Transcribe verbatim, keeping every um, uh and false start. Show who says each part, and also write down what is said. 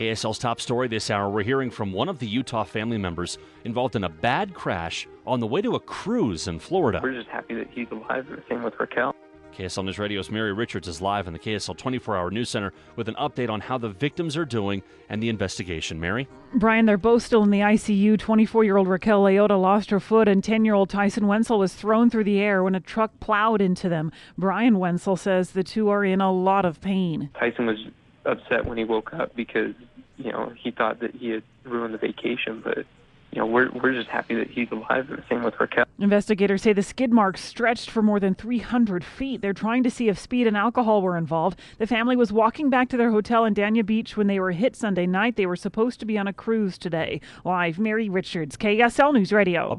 Speaker 1: A S L's top story this hour, we're hearing from one of the Utah family members involved in a bad crash on the way to a cruise in Florida.
Speaker 2: We're just happy that he's alive, and the same with Raquel.
Speaker 1: K S L News Radio's Mary Richards is live in the K S L twenty-four hour News Center with an update on how the victims are doing and the investigation. Mary?
Speaker 3: Brian, they're both still in the I C U. twenty-four-year-old Raquel Leota lost her foot, and ten-year-old Tyson Wenzel was thrown through the air when a truck plowed into them. Brian Wenzel says the two are in a lot of pain.
Speaker 2: Tyson was upset when he woke up because, you know, he thought that he had ruined the vacation, but you know, we're we're just happy that he's alive, and the same with Raquel.
Speaker 3: Investigators say the skid marks stretched for more than three hundred feet. They're trying to see if speed and alcohol were involved. The family was walking back to their hotel in Dania Beach when they were hit Sunday night. They were supposed to be on a cruise today. Live, Mary Richards, K S L News Radio.